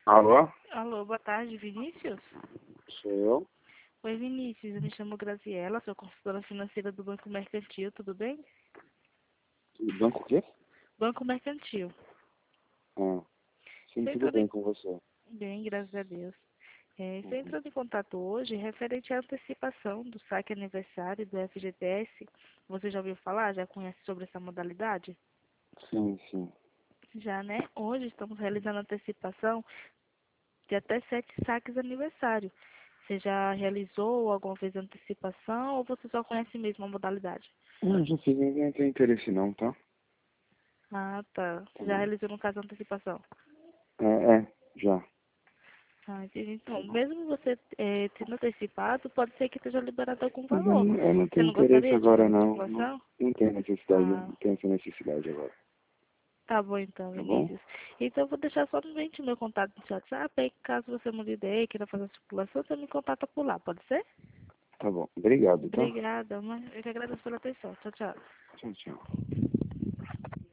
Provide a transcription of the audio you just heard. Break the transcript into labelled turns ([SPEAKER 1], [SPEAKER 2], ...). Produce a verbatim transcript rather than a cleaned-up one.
[SPEAKER 1] Alô?
[SPEAKER 2] Alô, boa tarde, Vinícius?
[SPEAKER 1] Sou eu?
[SPEAKER 2] Oi, Vinícius, eu me chamo Graziela, sou consultora financeira do Banco Mercantil, tudo bem?
[SPEAKER 1] Banco o quê?
[SPEAKER 2] Banco Mercantil.
[SPEAKER 1] Ah, sim,
[SPEAKER 2] Você
[SPEAKER 1] tudo
[SPEAKER 2] entrou
[SPEAKER 1] bem
[SPEAKER 2] em...
[SPEAKER 1] com você.
[SPEAKER 2] Bem, graças a Deus. É, você
[SPEAKER 1] Uhum.
[SPEAKER 2] entrou em contato hoje referente à antecipação do saque aniversário do F G T S. Você já ouviu falar? Já conhece sobre essa modalidade?
[SPEAKER 1] Sim, sim.
[SPEAKER 2] Já, né? Hoje estamos realizando antecipação de até sete saques aniversário. Você já realizou alguma vez antecipação ou você só conhece mesmo a modalidade?
[SPEAKER 1] Não, já fiz, ninguém não tem interesse não, tá?
[SPEAKER 2] Ah, tá.
[SPEAKER 1] Tá
[SPEAKER 2] Você já
[SPEAKER 1] bom.
[SPEAKER 2] realizou no caso a antecipação?
[SPEAKER 1] É, é, já.
[SPEAKER 2] Ah, entendi.
[SPEAKER 1] Tá
[SPEAKER 2] Então,
[SPEAKER 1] bom.
[SPEAKER 2] mesmo você é, tendo antecipado, pode ser que esteja liberado algum
[SPEAKER 1] Mas eu
[SPEAKER 2] valor.
[SPEAKER 1] não, eu não
[SPEAKER 2] Você
[SPEAKER 1] tenho
[SPEAKER 2] não
[SPEAKER 1] interesse
[SPEAKER 2] gostaria de
[SPEAKER 1] agora
[SPEAKER 2] fazer
[SPEAKER 1] não. Não,
[SPEAKER 2] antecipação?
[SPEAKER 1] não tenho necessidade,
[SPEAKER 2] Ah,
[SPEAKER 1] não tenho essa necessidade agora.
[SPEAKER 2] tá bom então,
[SPEAKER 1] Tá bom?
[SPEAKER 2] Vinícius. Então, eu vou deixar somente o meu contato no seu WhatsApp, aí caso você mude de ideia e queira fazer a circulação, você me contata por lá, pode ser?
[SPEAKER 1] Tá bom. Obrigado, tá?
[SPEAKER 2] Obrigada, mas eu que agradeço pela atenção. Tchau, tchau.
[SPEAKER 1] Tchau, tchau.